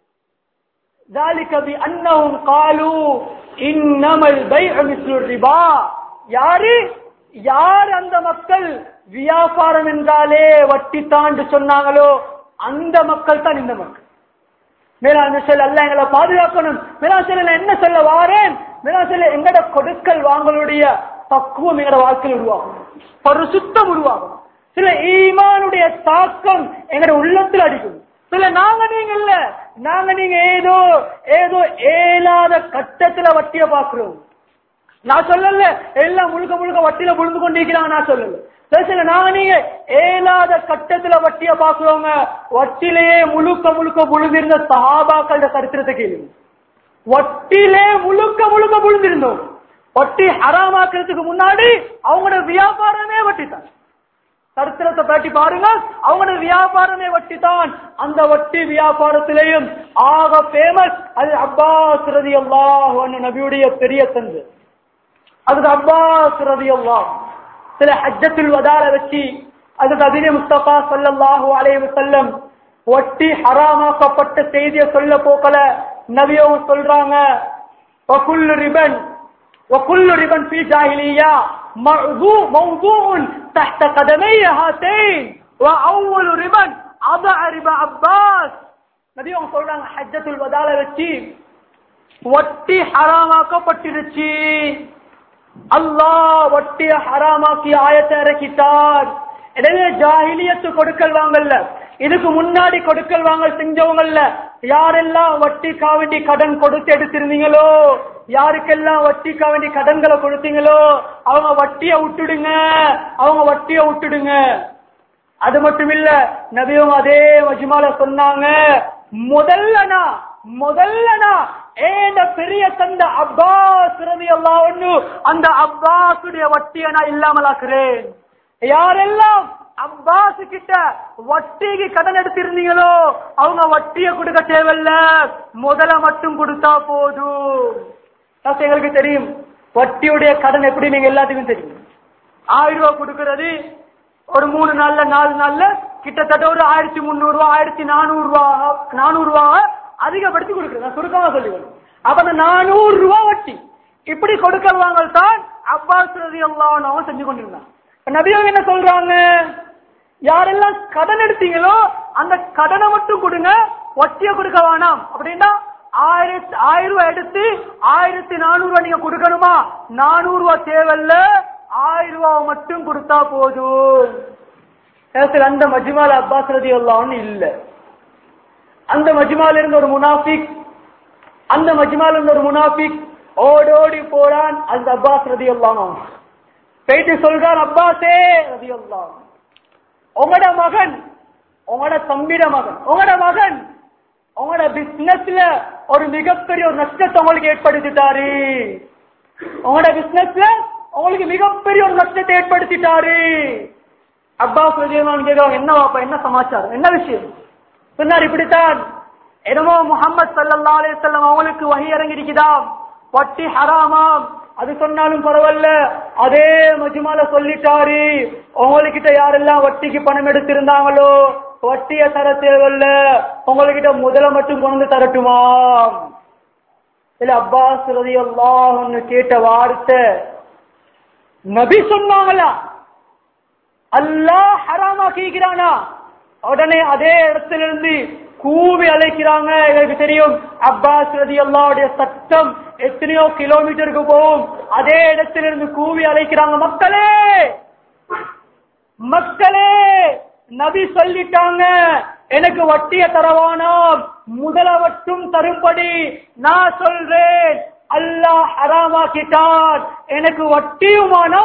ذلك بأنهم قالوا إنما البيع مثل الربا. யாரு யார் அந்த மக்கள் வியாபாரம் என்றாலே வட்டி தான் சொன்னாங்களோ அந்த மக்கள் தான் இந்த மக்கள். மேலான சொல்ல அல்லாஹ் எங்களை பாதுகாக்கணும். மேலான சொல்ல என்ன சொல்ல வாரேன், மேலான சொல்ல எங்கட கொடுக்கல் வாங்களுடைய பக்குவம் எங்கட வாழ்க்கையில் உருவாகும், பரிசுத்தம் உருவாகும். சில ஈமானுடைய தாக்கம் எங்கட உள்ளத்தில் அடிக்கும். சில நாங்க நீங்க இல்ல, நாங்க நீங்க ஏதோ ஏதோ ஏலாத கட்டத்துல வட்டிய பாக்குறோம். நான் சொல்லல எல்லாம் முழுக்க முழுக்க வட்டியில விழுந்து கொண்டிருக்கிறாங்க, நான் சொல்லல. சில நாங்க நீங்க ஏலாத கட்டத்துல வட்டிய பாக்குறவங்க, வட்டிலேயே முழுக்க முழுக்க விழுந்திருந்த சஹாபாக்களோட சரித்திரத்தை கேளுங்க. வட்டிலே முழுக்க முழுக்க விழுந்திருந்தோம். வட்டி ஹராமாக்குறதுக்கு முன்னாடி அவங்களோட வியாபாரமே வட்டி தான். சரித்திரத்தை பற்றி பாருங்க, அவங்களோட வியாபாரமே வட்டி தான். அந்த வட்டி வியாபாரத்திலேயும் ஆக பேமஸ் அது அப்பாஸ் ரலியல்லாஹு அன்ஹு, நபியுடைய பெரிய தந்தை. அது அப்பாஸ் ரலியல்லாஹு சில ஹஜ்ஜத்துல் வதால வச்சு அது நபி முஸ்தபா ஸல்லல்லாஹு அலைஹி வஸல்லம் வட்டி ஹராமாக்கப்பட்ட செய்தியை சொல்ல போக்கல நபியும் சொல்றாங்க, வகுல்லு ரிபன் ஃபீ ஜாஹிலிய்யா மௌதூஉன் தஹ்த கதமை ஹாத்தைன் வஅவ்வலு ரிபன் அபஅ ரிபா அப்பாஸ். நபியும் சொல்றாங்க ஹஜ்ஜத்துல் வதால வச்சு வட்டி ஹராமாக்கப்பட்டிருச்சு. அல்லாஹ் வட்டியை ஹராமாக்கி ஆயத்தை இறக்கிட்டார். எனவே ஜாஹிலியத்து கொடுக்கல் வாங்கல்ல, இதுக்கு முன்னாடி கொடுக்கல் வாங்கல் செஞ்சவங்கல்ல யாரெல்லாம் வட்டிக்கா வேண்டி கடன் கொடுத்து எடுத்திருந்தீங்களோ, யாருக்கெல்லாம் வட்டிக்கா வேண்டி கடன்களை கொடுத்தீங்களோ அவங்க வட்டியை விட்டுடுங்க. அது மட்டும் இல்ல, நபியும் அதே மஜ்மால சொன்னாங்க, முதல்லனா ஏண்ட பெரிய தந்தை அப்பாஸ் ரலியல்லாஹு அன்ஹு அந்த அப்பாஸுடைய வட்டியை நான் இல்லாமலாக்குறேன். யாரெல்லாம் அப்பாஸ் கிட்ட வட்டிக்கு கடன் எடுத்திருந்தீங்களோ அவங்க வட்டியை கொடுக்க தேவையில்ல, முதல்ல மட்டும் கொடுத்தா போதும். எங்களுக்கு தெரியும் வட்டியுடைய கடன் எப்படி, நீங்க எல்லாத்துக்கும் தெரியும். 1000 ரூபாய் கொடுக்கிறது ஒரு 3 நாள்ல 4 நாள்ல கிட்டத்தட்ட ஒரு 1300 ரூபாய் 1400 ரூபாய் அதிகப்படுத்தி கொடுக்குறது. நான் சுருக்கமா சொல்லிக்கணும். அப்ப அந்த 400 ரூபாய் வட்டி இப்படி கொடுக்கல் வாங்கல் தான் அப்பாஸ் ரலியல்லாஹு அன்ஹு செஞ்சு கொண்டிருந்தாங்க. நபியும் என்ன சொல்றாங்க, யாரெல்லாம் கடன் எடுத்தீங்களோ அந்த கடனை மட்டும் கொடுங்க, வட்டியை கொடுக்க வேணாம். அப்படின்னா 1000 ரூபாய் எடுத்து 1400 ரூபாய் நீங்க கொடுக்கணுமா? 400 ரூபாய் தேவையில்ல, 1000 ரூபாய் மட்டும் கொடுத்தா போதும். அந்த மஜ்மால அப்பாஸ் ரலியல்லாஹு அன்ஹு இல்ல. அந்த மஜ்மால இருந்து ஒரு முனாஃபிக் ஓடோடி போறான். அந்த அப்பாஸ் ரலியல்லாஹு அன்ஹு போயிட்டு சொல்றான், அப்பாஸே ரலியல்லாஹு அன்ஹு, உங்களோட மகன், உங்களோட தம்பிட மகன், உங்களோட பிசினஸ்ல ஒரு மிகப்பெரிய ஒரு நஷ்டத்தை உங்களுக்கு ஏற்படுத்திட்டாரு. உங்களோட பிசினஸ்ல உங்களுக்கு மிகப்பெரிய ஒரு நஷ்டத்தை ஏற்படுத்திட்டாரு. அப்பாஸ் ரலியல்லாஹு அன்ஹு கேக்குறாங்க, என்ன வாப்பா, என்ன சமாச்சாரம், என்ன விஷயம்? சொன்னார், இப்படித்தான் என்னமோ முஹம்மது ஸல்லல்லாஹு அலைஹி வஸல்லம் அவங்களுக்கு வஹி இறங்கி இருக்குதாம், வட்டி ஹராமாம். அது சொன்னாலும் பரவாயில்ல, அதே மஜ்மால சொல்லிட்டாரு, உங்ககிட்ட யாரெல்லாம் வட்டிக்கு பணம் எடுத்திருந்தாங்களோ வட்டியை தர தேவையில்ல, உங்ககிட்ட முதல மட்டும் கொண்டு தரட்டுமா? இல்ல அப்பாஸ் ரலியல்லாஹு அன்ஹு கேட்ட வார்த்தை, நபி சொன்னாங்களா அல்லாஹ் ஹராமா கேட்கிறானா? உடனே அதே இடத்திலிருந்து கூவி அழைக்கிறாங்க. எனக்கு தெரியும் அப்பாஸ் ரலியல்லாஹுடைய சத்தம் எத்தனையோ கிலோமீட்டருக்கு போகும். அதே இடத்திலிருந்து கூவி அழைக்கிறாங்க, மக்களே நபி சொல்லிட்டாங்க, எனக்கு வட்டிய தரவானாம், முதல மட்டும் தரும்படி நான் சொல்றேன். அல்லாஹ் ஹராமாக்கிட்டான், எனக்கு வட்டியுமானா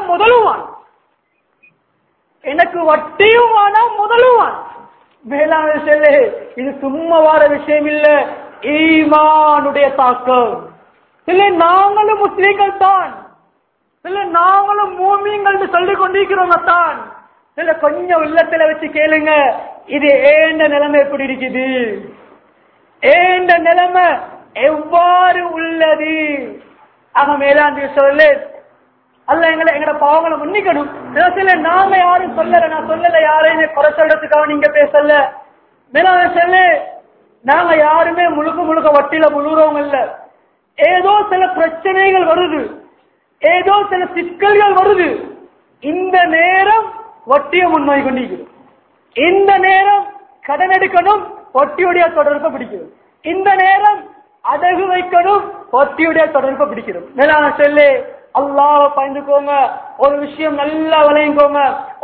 முதலுவான். மேலான செல்லே, இது சும்மா வார விஷயம் இல்ல, ஈமானுடைய தாக்கம். இல்ல நாங்களும் முஸ்லீம்கள் தான், இல்ல நாங்களும் மூமின்கள் சொல்லிக் கொண்டிருக்கிறோம் தான். இல்ல கொஞ்சம் உள்ளத்துல வச்சு கேளுங்க, இது ஏண்ட நிலைமை எப்படி இருக்குது, ஏண்ட நிலைமை எவ்வாறு உள்ளது? ஆக மேலாண்மை சொல்லு, அல்ல எங்கட பாவங்களை மன்னிக்கணும். நாம யாரும் சொல்லல, நான் சொல்லல யாரையுமே குறை சொல்றதுக்காக நீங்க பேசல. மேலாண்மை சொல்லு, நாங்க யாருமே முழுக்க வட்டியில முழுறவங்க இல்ல. ஏதோ சில பிரச்சனைகள் வருது, ஏதோ சில சிக்கல்கள் வருது. இந்த நேரம் வட்டியை முன்வாங்கி கொண்டிருக்கிறோம். இந்த நேரம் கடன் எடுக்கணும், வட்டியுடைய தொடர்பை பிடிக்கணும். இந்த நேரம் அடகு வைக்கணும், வட்டியுடைய தொடர்பை பிடிக்கணும். மேலான செல்லு, அல்லாஹ்வை பயந்துக்கோங்க. ஒரு விஷயம் நல்லா விளையுங்கோங்க,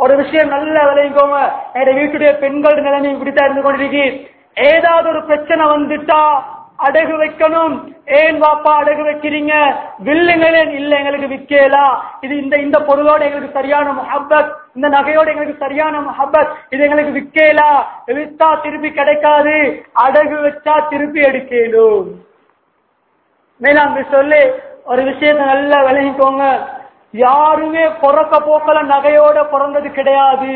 எங்க வீட்டுடைய பெண்கள் நிலைமை இப்படித்தான் இருந்து கொண்டிருக்கு. ஏதாவது ஒரு பிரச்சனை வந்துட்டா அடகு வைக்கணும். ஏன் வாப்பா அடகு வைக்கிறீங்க? வில்லுங்களே இல்ல, எங்களுக்கு விற்கலாம். இது இந்த பொருளோட எங்களுக்கு சரியான முஹப்பத், இந்த நகையோட எங்களுக்கு சரியான முஹப்பத், இது எங்களுக்கு விற்கலாம். வித்தா திருப்பி கிடைக்காது, அடகு வச்சா திருப்பி எடுக்கணும். மேலாண்மை சொல்லி ஒரு விஷயத்தை நல்லா விளங்கிக்கோங்க. யாருமே பிறக்க போக்கல நகையோட பிறந்தது கிடையாது.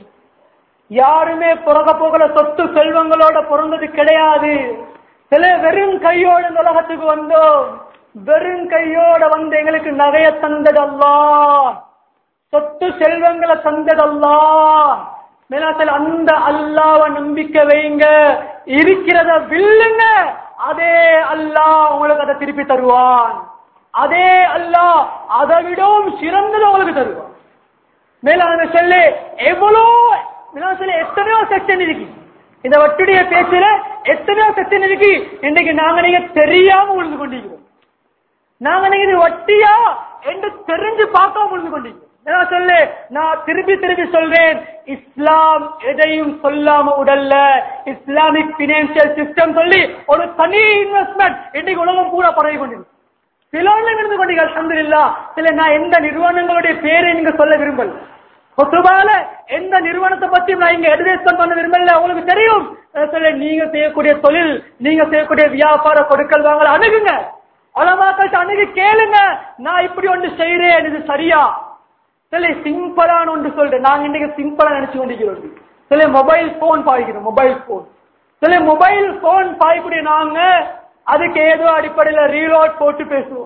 யாருமே பிறக்க போக்கல சொத்து செல்வங்களோட பிறந்தது கிடையாது. சில வெறும் கையோட இந்த உலகத்துக்கு வந்தோம். வெறும் கையோட வந்து எங்களுக்கு நகைய தந்தது அல்லாஹ், சொத்து செல்வங்களை தந்தது அல்லாஹ். மேலாத்தில் அந்த அல்லாஹ்வை நம்பிக்கை வைங்க, இருக்கிறத வில்லுங்க, அதே அல்லாஹ் உங்களுக்கு அதை திருப்பி தருவான். அதே அல்லாஹ் அதை விடவும் சிறந்தது உங்களுக்கு தருவான். மேலான சொல்லு எவ்வளோ எத்தனையோ செக்ஷன் இருக்கு இந்த வட்டுடைய பேச்சுல, எத்தனையோ செக்ஷன் இருக்கு. இன்னைக்கு நாங்க நீங்க தெரியாம உழுந்து கொண்டிருக்கிறோம். நாங்க நீங்க இது வட்டியா என்று தெரிஞ்சு பார்க்காம உழுந்து கொண்டிருக்கிறோம். சொல்லு, நான் திருப்பி திருப்பி சொல்றேன், இஸ்லாம் எதையும் சொல்லாம உடல்ல. இஸ்லாமிக் பினான்சியல் சிஸ்டம் சொல்லி ஒரு தனி இன்வெஸ்ட்மெண்ட் இன்னைக்கு உலகம் பூரா பரவி கொண்டிருக்கு. சிலோன்ல இருந்து கொண்டீங்க அல்ஹம்துலில்லாஹ். சில நான் எந்த நிறுவனங்களுடைய பேரை நீங்க சொல்ல விரும்பல, பொதுவால எந்த நிறுவனத்தை பத்தி நான் இங்க அட்வைஸ் பண்ண விரும்பல. உங்களுக்கு தெரியும், நீங்க செய்யக்கூடிய தொழில், நீங்க செய்யக்கூடிய வியாபார கொடுக்கல் வாங்கல அணுகுங்க, உலமாக்கள்கிட்ட அணுகி கேளுங்க, நான் இப்படி ஒன்று செய்யறேன், இது சரியா? சில சிம்பிளான ஒன்று சொல்றேன், நாங்க இன்னைக்கு சிம்பிளா நினைச்சு கொண்டிருக்கிறோம். சில மொபைல் போன் பாய்க்கிறோம், மொபைல் போன். சில மொபைல் போன் பாய்க்கூடிய நாங்க அதுக்கு ஏதோ அடிப்படையில் ரீலோட் போட்டு பேசுவோம்,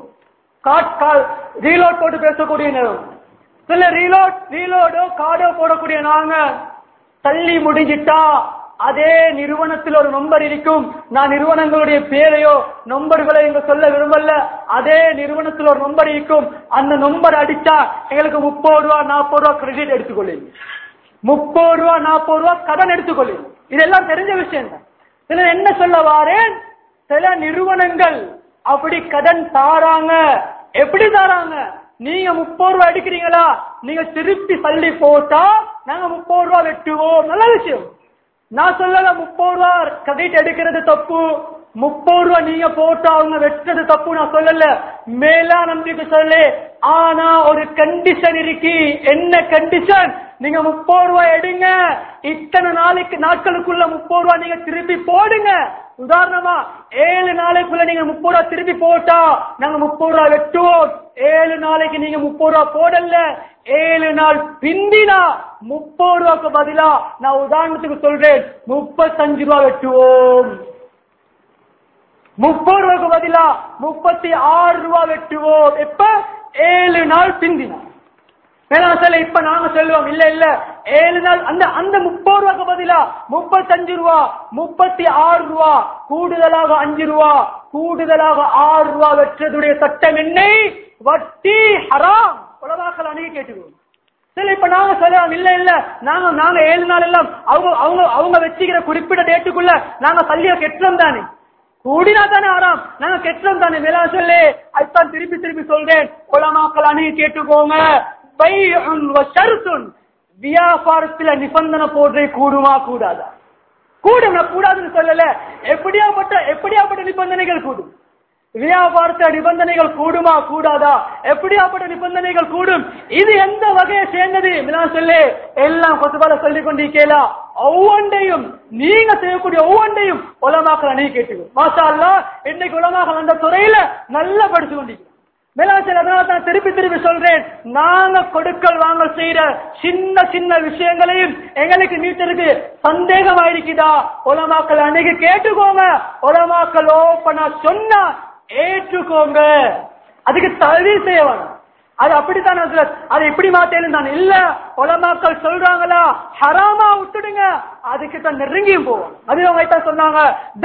ரீலோட் போட்டு பேசக்கூடிய நேரம். சில ரீலோடோ கார்டோ போடக்கூடிய நாங்க தள்ளி முடிஞ்சிட்டா அதே நிறுவனத்தில் ஒரு நம்பர் இருக்கும். நான் நிறுவனங்களுடைய பேரையோ நம்பர்களை இங்க சொல்ல விரும்பல. அதே நிறுவனத்தில் ஒரு நம்பர் இருக்கும். அந்த நம்பர் அடிச்சா எங்களுக்கு 30 ரூபா 40 ரூபா கிரெடிட் எடுத்துக்கொள்ளுங்க, 30 ரூபா 40 ரூபா கடன் எடுத்துக்கொள்ளுங்க. இதெல்லாம் தெரிஞ்ச விஷயம் தான். இதுல என்ன சொல்ல வாரேன், சில நிறுவனங்கள் அப்படி கடன் தாராங்க. எப்படி தாராங்க? நீங்க 30 ரூபா எடுக்கிறீங்களா, நீங்க திருப்பி தள்ளி போட்டா நாங்க 30 ரூபா வெட்டுவோம். நல்ல விஷயம். நான் சொல்லல 30 ரூபா கிரெடிட் எடுக்கிறது தப்பு, 30 ரூபா நீங்க போட்டா அவங்க வெட்டுறது தப்பு நான் சொல்லல. மேலா நம்பிக்கை சொல்லு. ஆனா ஒரு கண்டிஷன் இருக்கு. என்ன கண்டிஷன்? நீங்க 30 ரூபாய் எடுங்க, இத்தனை நாட்களுக்குள்ள 30 ரூபாய் நீங்க திருப்பி போடுங்க. உதாரணமா 7 நாளைக்குள்ள நீங்க 30 ரூபாய் திருப்பி போட்டா நாங்க 30 ரூபாய் வெட்டுவோம். 7 நாளைக்கு நீங்க 30 ரூபாய் போடல, 7 நாள் பிந்தினா 30 ரூபாய்க்கு பதிலா நான் உதாரணத்துக்கு சொல்றேன் 35 ரூபாய் வெட்டுவோம். 30 ரூபாய்க்கு பதிலா 36 ரூபாய் வெட்டுவோம். எப்ப? 7 நாள் பிந்தினா. இப்ப நாங்க சொல்லுவோம், இல்ல இல்ல 7 நாள் அந்த 30 ரூபாய்க்கு பதிலா 35 ரூபா, 36 ரூபா, கூடுதலாக 5 ரூபா, கூடுதலாக 6 ரூபா வெற்றதுடைய சட்டம் என்ன? வட்டி ஹராம். உலமாக்கள் அணுகி கேட்டுக்குவோம். சரி, இப்ப நாங்க சொல்லலாம், இல்ல இல்ல நாங்க 7 நாள் எல்லாம் அவங்க வச்சுக்கிற குறிப்பிட்ட டேட்டுக்குள்ள நாங்க தள்ளிய கெட்டோம் தானே, கூடினா தானே ஆறாம், நாங்க கெட்டோம் தானே. மேலா சொல்லு, அதுதான் திருப்பி திருப்பி சொல்றேன், உலமாக்கள் அணுகி கேட்டுக்கோங்க. வியாபாரத்துல நிபந்தனை போடுறே கூடுமா கூடாதா? கூடும், கூடாதுன்னு சொல்லல. எப்படியாப்பட்ட நிபந்தனைகள் கூடும்? வியாபாரத்த நிபந்தனைகள் கூடுமா கூடாதா? எப்படியாப்பட்ட நிபந்தனைகள் கூடும்? இது எந்த வகையை சேர்ந்தது? சொல்லு, எல்லாம் கொத்துபால சொல்லிக் கொண்டிருக்கா. ஒவ்வொன்றையும் நீங்க செய்யக்கூடிய ஒவ்வொன்றையும் உலமாக்கள் அணுகி கேட்டுக்கோ. மாஷா அல்லாஹ், இன்னைக்கு உலமாக்கள் அந்த துறையில நல்லா படிச்சு கொண்டிருக்கிறோம். அதனால்தான் திருப்பி திருப்பி சொல்றேன், நாங்க கொடுக்கல் வாங்க செய்யற சின்ன சின்ன விஷயங்களையும் எங்களுக்கு மீட்டருக்கு சந்தேகம் ஆயிருக்குதா, உலமாக்கள் அன்னைக்கு கேட்டுக்கோங்க. உலமாக்கள் ஓப்பனா சொன்னா ஏற்றுக்கோங்க, அதுக்கு தகுதி செய்ய வேணும். அது அப்படித்தான், அது எப்படி மாத்தேன்னு தான் இல்ல. உலமாக்கள் சொல்றாங்களா ஹராமா விட்டுடுங்க, அதுக்கு தான் நெருங்கியும் போவோம். அது அவங்க தான் சொன்னாங்க,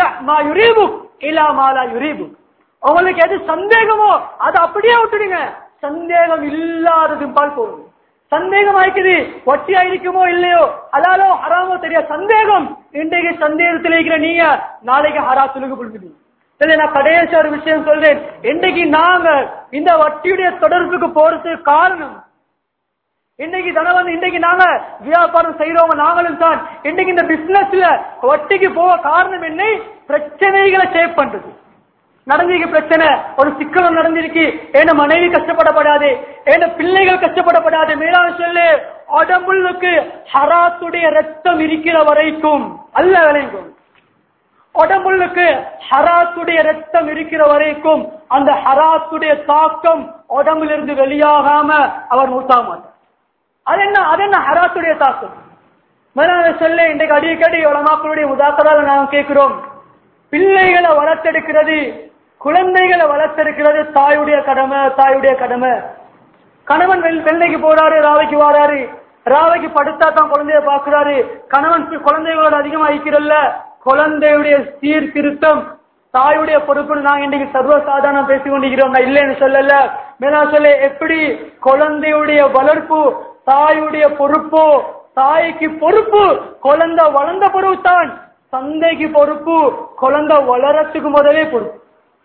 உங்களுக்கு எது சந்தேகமோ அது அப்படியே விட்டுடுங்க, சந்தேகம் இல்லாததும் பால் போகும். சந்தேகம் ஆயிக்குது, வட்டி ஆயிருக்குமோ இல்லையோ, அதாலோ ஹராமோ தெரியாது, சந்தேகம். இன்றைக்கு சந்தேகத்தில் இருக்கிற நீங்க நாளைக்கு ஹரா சுலுகு புரிஞ்சுடுங்க. சரி, நான் கடைசி ஒரு விஷயம் சொல்றேன். இன்றைக்கு நாங்க இந்த வட்டியுடைய தொடர்புக்கு போறதுக்கு காரணம், இன்னைக்கு நாங்க வியாபாரம் செய்யறவங்க நாங்களும் தான். இன்னைக்கு இந்த பிசினஸ்ல வட்டிக்கு போக காரணம் என்ன? பிரச்சனைகளை சேவ் பண்றது. நடந்திருக்கு பிரச்சனை, ஒரு சிக்கலம் நடந்திருக்கு, என்ன மனைவி கஷ்டப்படப்படாது, என்ன பிள்ளைகள் கஷ்டப்படப்படாது. மேலான சொல்லு, உடம்புக்கு ஹராத்துடைய ரத்தம் இருக்கிற வரைக்கும் அல்ல விளையும். உடம்புக்கு ஹராத்துடைய ரத்தம் இருக்கிற வரைக்கும் அந்த ஹராத்துடைய தாக்கம் உடம்பிலிருந்து வெளியாகாம அவர் மூத்தாக மாட்டார். அது என்ன ஹராத்துடைய தாக்கம்? சொல்ல இன்றைக்கு அடிக்கடி உலமாக்களுடைய முதாக்கரால நாம் கேட்கிறோம், பிள்ளைகளை வளர்த்தெடுக்கிறது, குழந்தைகளை வளர்த்தெடுக்கிறது தாயுடைய கடமை. கணவன் வெள்ளைக்கு போறாரு, ராவைக்கு வாராரு, ராவைக்கு படுத்தா தான் குழந்தைய பாக்குறாரு. கணவன் குழந்தைகளோட அதிகமா இருக்கிறல்ல, குழந்தையுடைய சீர்திருத்தம் தாயுடைய பொறுப்புன்னு நாங்க இன்றைக்கு சர்வசாதாரணம் பேசிக் கொண்டிருக்கிறோம். நான் இல்லைன்னு சொல்லல, மேலா சொல்ல எப்படி குழந்தையுடைய வளர்ப்பு தாயுடைய பொறுப்பு, தாய்க்கு பொறுப்பு குழந்தை வளர்ந்த பொறுப்பு தான், தந்தைக்கு பொறுப்பு குழந்தை வளரத்துக்கு முதலே பொறுப்பு.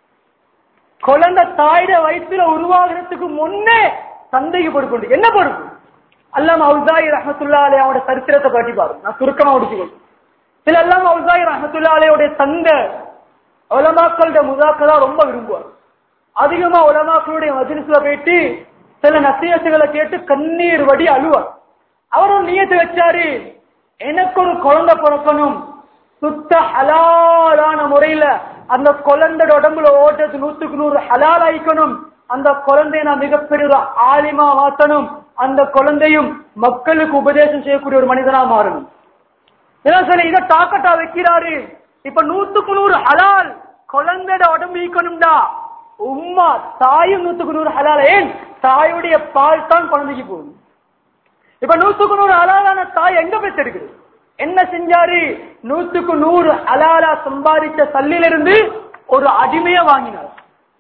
குழந்தை தாயுட வயிற்றுல உருவாகிறதுக்கு முன்னே தந்தைக்கு பொறுப்பு. என்ன பொறுப்பு? அல்லாம அவுசாயி ரஹ்மத்துல்லாஹி அலைஹி அவருடைய சரித்திரத்தை பற்றி பாருங்க. நான் சுருக்கமா முடிச்சுக்கொள்றேன். சில அல்லாம அவுசாயி ரஹ்மத்துல்லாஹி அலைஹி தந்தை உலமாக்களுடைய முதாக்கரா ரொம்ப விரும்புவார். அதிகமா உலமாக்களுடைய மஜ்லிஸ்ல போயிட்டு சில நசீஹத்துகளை கேட்டு கண்ணீர் வடி அழுவார். அவர் ஒரு நியத்து வச்சாரு, எனக்கு ஒரு குழந்தை பிறக்கணும், சுத்த ஹலாலான முறையில அந்த குழந்தையோட உடம்புல ஓட்டது 100% ஹலால் ஆயிக்கணும், அந்த குழந்தைய நான் மிகப்பெரிய ஒரு ஆலிமா மாத்தணும், அந்த குழந்தையும் மக்களுக்கு உபதேசம் செய்யக்கூடிய ஒரு மனிதனா மாறணும். இதை தாக்கட்டா வைக்கிறாரு. இப்ப 100% ஹலால் குழந்தையோட உடம்பு ஈக்கணும்டா, உம்மா தாயும் 100% ஹலால். ஏன்? தாயுடைய பால் தான் குழந்தைக்கு போகுது. இப்ப 100% ஹலாலான தாய் எங்க பெற்றெடுக்குது? என்ன செஞ்சாரு? 100% ஹலாலா சம்பாதிச்ச சல்லிலிருந்து ஒரு அடிமைய வாங்கினார்.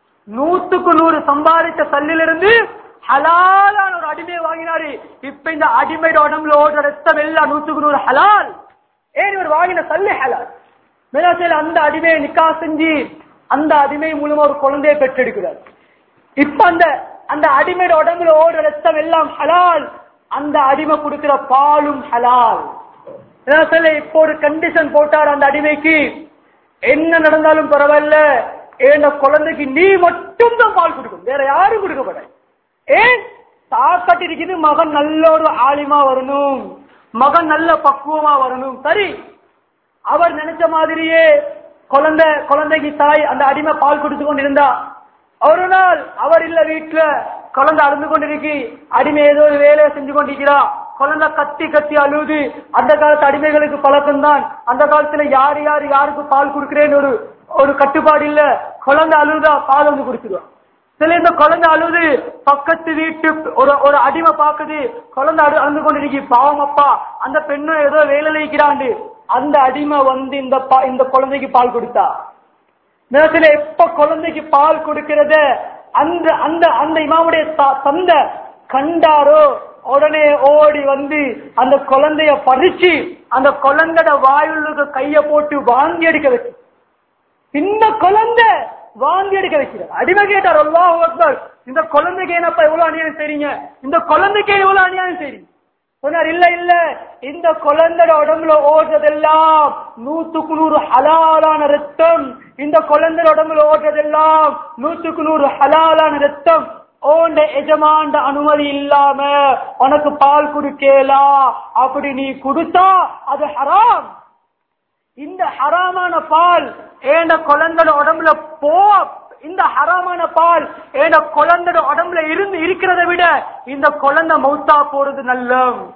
100% சம்பாதிச்ச சல்லிலிருந்து ஹலாலான ஒரு அடிமையை வாங்கினாரு. இப்ப இந்த அடிமையோட உடம்புல ஓடுற ரத்தம் எல்லாம் 100% ஹலால். ஏன்? இவர் வாங்கின சல்லி ஹலால். மேலாசையில் அந்த அடிமையை நிக்கா செஞ்சு அந்த அடிமை மூலமா ஒரு குழந்தையை பெற்றெடுக்கிறார். இப்ப அந்த அடிமையோட உடம்புல ஓடுற ரத்தம் எல்லாம் ஹலால், அந்த அடிமை கொடுக்கிற பாலும் ஹலால். இப்போ ஒரு கண்டிஷன் போட்டார் அந்த அடிமைக்கு, என்ன நடந்தாலும் பரவாயில்ல, ஏன் குழந்தைக்கு நீ மட்டும் தான் பால் கொடுக்கும், வேற யாரும் கொடுக்கப்பட. ஏன்? தாக்கட்டு இருக்குது, மகன் நல்ல ஒரு ஆலிமா வரணும், மகன் நல்ல பக்குவமா வரணும். சரி, அவர் நினைச்ச மாதிரியே குழந்தைக்கு தாய் அந்த அடிமை பால் கொடுத்து கொண்டிருந்தா, ஒரு நாள் அவர் இல்ல வீட்டுல, குழந்தை அழுந்து கொண்டிருக்கு, அடிமை ஏதோ ஒரு வேலையை செஞ்சு கொண்டிருக்கிறா, குழந்தை கத்தி கத்தி அழுது. அந்த காலத்து அடிமைகளுக்கு பழக்கம் தான், அந்த காலத்துல யாருக்கு பால் கொடுக்கிறேன்னு ஒரு கட்டுப்பாடு இல்ல. குழந்தை அழுதா பால் வந்து குடிச்சிடுவான். சில இந்த குழந்தை அழுது பக்கத்து வீட்டு ஒரு அடிமை பாக்குது, குழந்தை அழுந்து கொண்டிருக்கு, பாவம் அப்பா, அந்த பெண்ணும் ஏதோ வேலை வைக்கிறாண்டு. அந்த அடிமை வந்து இந்த குழந்தைக்கு பால் கொடுத்தா. நேரத்துல எப்ப குழந்தைக்கு பால் கொடுக்கிறத அந்த இமாமுடைய தந்தை கண்டாரோ, உடனே ஓடி வந்து அந்த குழந்தைய பறிச்சு அந்த குழந்தையோட வாயுள்ள கைய போட்டு வாங்கி எடுக்க வச்சு, இந்த குழந்தை வாங்கி எடுக்க வைக்கிறார். அடிமை கேட்டார், அல்லாஹ் அக்பர், இந்த குழந்தைக்கு என்னப்பா எவ்வளவு அநியாயம் செய்றீங்க, இந்த குழந்தைக்கு எவ்வளவு அநியாயம் செய்றீங்க? சொன்னார், இல்ல இந்த குழந்தையோட உடம்புல ஓடுறதெல்லாம் 100% ஹலாலான ரத்தம், இந்த குழந்தையோட உடம்புல ஓடுறதெல்லாம் 100% ஹலாலான ரத்தம். ஓண்ட எஜமாண்ட அனுமதி இல்லாம உனக்கு பால் குடுக்கலாம், அப்படி நீ கொடுத்தா அது ஹராம். இந்த ஹராமான பால் ஏண்ட குழந்தையோட உடம்புல இந்த ஹராமான பால் ஏண்ட குழந்தையோட உடம்புல இருக்கிறத விட இந்த குழந்தை மௌத்தா போறது நல்ல.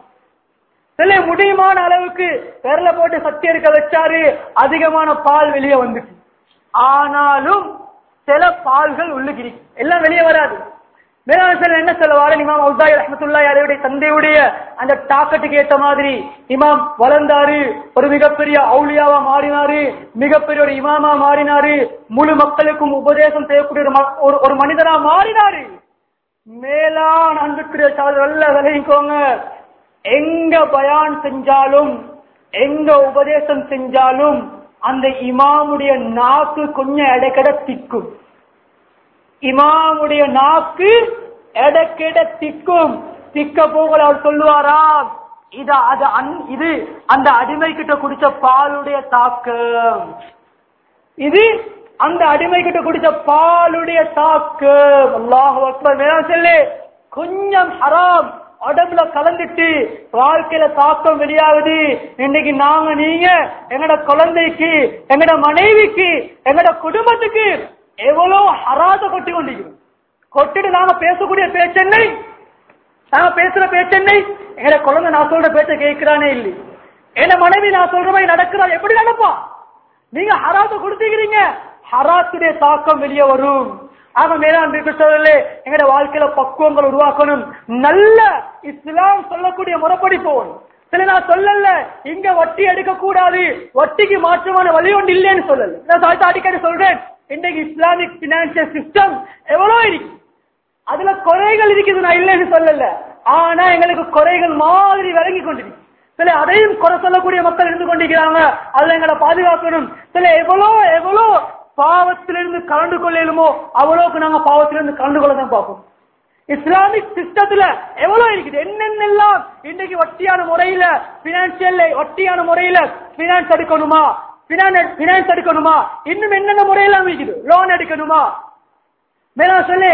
சில முடியுமான அளவுக்கு விரல போட்டு சத்தி எடுக்க வச்சாரு, அதிகமான பால் வெளியே வந்துச்சு. ஆனாலும் சில பால்கள் உள்ளுக்கு இருக்கு, எல்லாம் வெளியே வராது. மேலான என்ன சொல்லுவாரு, இமாம் அவுசாயி ரஹ்மத்துல்லாஹி அலைஹி தந்தையுடைய அந்த தாக்கத்துக்கு ஏற்ற மாதிரி இமாம் வளர்ந்தாரு, ஒரு மிகப்பெரிய அவுலியாவா மாறினாரு, மிகப்பெரிய ஒரு இமாமா மாறினாரு, முழு மக்களுக்கும் உபதேசம் செய்யக்கூடிய ஒரு மனிதனா மாறினாரு. மேலான அன்புக்குரிய நல்ல விளைவிக்கோங்க, எங்க பயான் செஞ்சாலும் எங்க உபதேசம் செஞ்சாலும் அந்த இமாமுடைய நாக்கு கொஞ்சம் எடைக்கட திக்கும். இமாமுடைய நாக்கு எடக்கெட திக்கும். திக்க போகல அவர் சொல்லுவாராம், இது அந்த அடிமை கிட்ட குடிச்ச பாலுடைய தாக்கம், இது அந்த அடிமை கிட்ட குடிச்ச பாலுடைய தாக்கம். அல்லாஹு அக்பர். சொல்லு, கொஞ்சம் ஹராம் உடம்புல கலந்துட்டு வாழ்க்கையில தாக்கம் வெளியாகுது. இன்னைக்கு நாங்க நீங்க எங்கட குழந்தைக்கு, எங்கட மனைவிக்கு, எங்கட குடும்பத்துக்கு எவ்வளவு ஹராத கொட்டி கொண்டிருக்கிறோம். கொட்டிட்டு நாங்க பேசக்கூடிய பேச்சென்னை, நாங்க பேசுற பேச்சென்னை, எங்கட குழந்தை நான் சொல்ற பேச்ச கேட்கிறானே இல்லை, என்ன மனைவி நான் சொல்ற மாதிரி நடக்கிறா, எப்படி நடப்பா? நீங்க ஹராத்த கொடுத்துக்கிறீங்க, ஹராத்துடைய தாக்கம் வெளியே வரும். ஆக மேலாண் சொல்லே எங்கட வாழ்க்கையில பக்குவங்கள் உருவாக்கணும். நல்ல இஸ்லாம் சொல்லக்கூடிய முறைப்படி போகணும். சில நான் சொல்லல இங்க வட்டி எடுக்க கூடாது, வட்டிக்கு மாற்றமான வழி ஒன்று இல்லைன்னு சொல்லல. நான் அடிக்கடி சொல்றேன், இன்றைக்கு இஸ்லாமிக் பினான்சியல் சிஸ்டம் எவ்வளவு இருக்கு, அதுல குறைகள் இருக்குது, நான் இல்லைன்னு சொல்லல. ஆனா எங்களுக்கு குறைகள் மாதிரி விளங்கி கொண்டிருக்கு. சில அதையும் குறை சொல்லக்கூடிய மக்கள் இருந்து கொண்டிருக்கிறாங்க. அதுல எங்களை பாதுகாக்கணும். சில எவ்வளோ பாவத்திலிருந்து கலந்து கொள்ளலுமோ அவ்வளவுக்கு நாங்க பாவத்திலிருந்து கலந்து கொள்ளதான் பார்ப்போம். இஸ்லாமிக் சிஸ்டத்துல எவ்வளவு இருக்குது, என்னென்னலாம் இன்னைக்கு வட்டியான முறையில பினான்சியல் வட்டியான முறையில பினான்ஸ் எடுக்கணுமா, பினான்ஸ் எடுக்கணுமா, இன்னும் என்னென்ன முறையெல்லாம் இருக்குது, லோன் எடுக்கணுமா, மேலா சொல்லி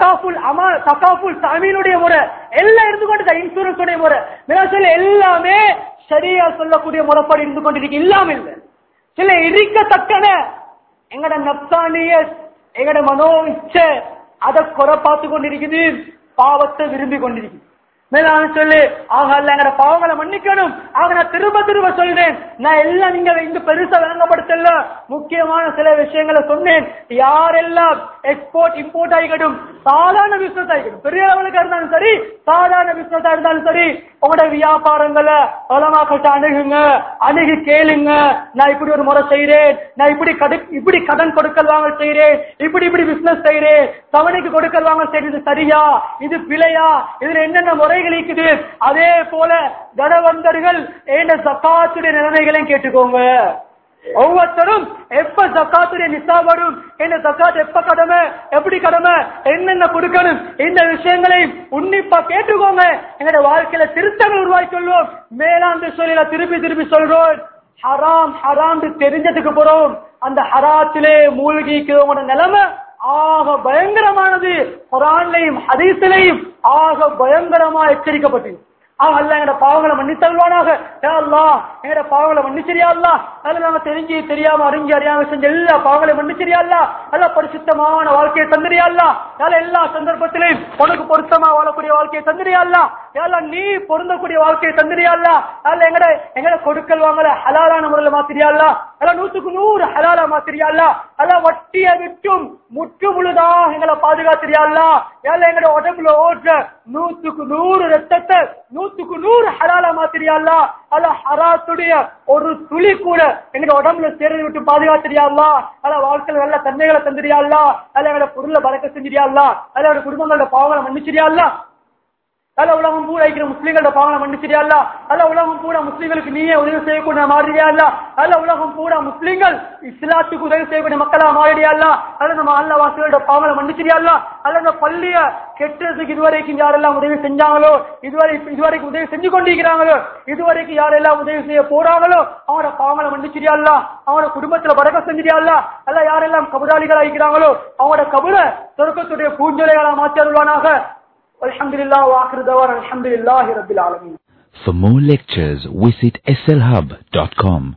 தகாஃபுல் தமீனுடைய முறை எல்லாம் இருந்து கொண்டு, இன்சூரன்ஸ் உடைய முறை மேலா சொல்லி எல்லாமே சரியா சொல்லக்கூடிய முறைப்பாடு இருந்து கொண்டிருக்கு. இல்லாம இல்லை சில இருக்கத்தக்கன எங்கட நப்சானிய எங்கட மனோ இச்சை அதை குறை பார்த்து கொண்டிருக்குது, பாவத்தை விரும்பி கொண்டிருக்குது. மேலான சொல்லு ஆக அல்ல எங்கட பாவங்களை மன்னிக்கணும். ஆக நான் திரும்ப சொல்றேன், நான் எல்லாம் நீங்க இங்க பெருசா விளங்கப்படுத்தல, முக்கியமான சில விஷயங்களை சொன்னேன். யாரெல்லாம் எக்ஸ்போர்ட் இம்போர்ட் ஆகிக்கட்டும், சாதாரண பிசினஸ் ஆகிக்கட்டும், பெரிய லெவலுக்கு இருந்தாலும் சரி, சாதாரண பிசினஸ் இருந்தாலும் சரி, உங்களோட வியாபாரங்களை உலமாக்கிட்ட அணுகி கேளுங்க. நான் இப்படி ஒரு முறை செய்யறேன், நான் இப்படி கடன் கொடுக்கல் வாங்கல் செய்யறேன், இப்படி பிசினஸ் செய்யறேன், தவணைக்கு கொடுக்கல் வாங்கல் செய்யறது சரியா, இது பிழையா, இதுல என்னென்ன முறைகள் இருக்குது. அதே போல தனவந்தர்கள் என்ன ஜகாத்துடைய நிலைமைகளையும் கேட்டுக்கோங்க. ஒவ்வொருத்தரும் எப்ப ஜகாத்துடைய நிசாப் வரும், என்ன ஜகாத் எப்ப கடமை, எப்படி கடமை, என்னென்ன கொடுக்கணும், இந்த விஷயங்களை உன்னிப்பா கேட்டுக்கோங்க. எங்களோட வாழ்க்கையில திருத்தங்கள் உருவாக்கி கொள்வோம். மேலாண்டு சொல்ல திருப்பி சொல்றோம், ஹராம் தெரிஞ்சதுக்கு போறோம், அந்த ஹராத்திலே மூழ்கிக்கிறவங்களோட நிலைமை ஆக பயங்கரமானது. குர்ஆன்லயும் ஹதீஸ்லயும் ஆக பயங்கரமா எச்சரிக்கப்பட்டது. அல்ல எங்கட பாவங்களை மன்னித்தல்வானாக, எங்கட பாவங்களை மன்னிச்சிரியா அல்லா, அதுல நாங்க தெரிஞ்சு தெரியாம அறியாம செஞ்ச எல்லா பாவங்களையும் மன்னிச்சிரியா அல்லா, அல்ல பரிசுத்தமான வாழ்க்கையை தந்திரியா அல்லா, எல்லா சந்தர்ப்பத்திலையும் உனக்கு பொருத்தமா வாழக்கூடிய வாழ்க்கையை தந்திரியா அல்லா, நீ பொருந்தக்கூடிய வாழ்க்கையை தந்திரியா அல்லா, எங்கட கொடுக்கல் வாங்கல ஹலாலான முறையில மாத்திரியா அல்லா, 100% ஹலாலா மாத்திரியா அல்லா, வட்டிய விட்டும் முற்று முழுதா எங்களை பாதுகாத்திரியா அல்லா, எங்கட உடம்புல ஓட்டுற 100% ரத்தத்தை 100% ஹலாலா மாத்திரியா அல்லா, ஹராத்துடைய ஒரு துளி கூட எங்க உடம்புல சேர்ந்து விட்டு பாதுகாத்திரியா அல்லா, வாழ்க்கையில நல்ல தன்மைகளை தந்திரியா அல்லா, எங்களோட பொருளை பறக்க செஞ்சிரியா அல்லா, எங்களோட குடும்பங்களோட பாவங்களை மன்னிச்சிரியா அல்லா, உலகம் பூரா இருக்கிற முஸ்லீம்களோட பாவங்களை மன்னிச்சிரியா அல்லா, உலகம் பூரா முஸ்லீம்களுக்கு நீயே உதவி செய்யக்கூடிய மாறியா அல்லா, உலகம் பூரா முஸ்லீம்கள் இஸ்லாத்துக்கு உதவி செய்யக்கூடிய மக்களா மாறியா அல்லா, நம்ம அல்லா வாசிகளோட பாவங்களை மன்னிச்சிரியா அல்லா, அந்த பள்ளிய கெட்டதுக்கு இதுவரைக்கும் யாரெல்லாம் உதவி செஞ்சாங்களோ, இதுவரைக்கும் உதவி செஞ்சு கொண்டிருக்கிறாங்களோ, இதுவரைக்கும் யாரெல்லாம் உதவி செய்ய போறாங்களோ அவனோட பாவங்களை மன்னிச்சிரியா அல்லா, அவனோட குடும்பத்துல பறக்க செஞ்சிரியா அல்லா, யாரெல்லாம் கபராளிகளா இருக்கிறாங்களோ அவனோட கபர சொர்க்கத்துடைய பூஞ்சொலைகளா மாற்றி அருள்வானாக. Alhamdulillah wa akhiru da'wana alhamdulillahi rabbil alamin. For more lectures, visit slhub.com.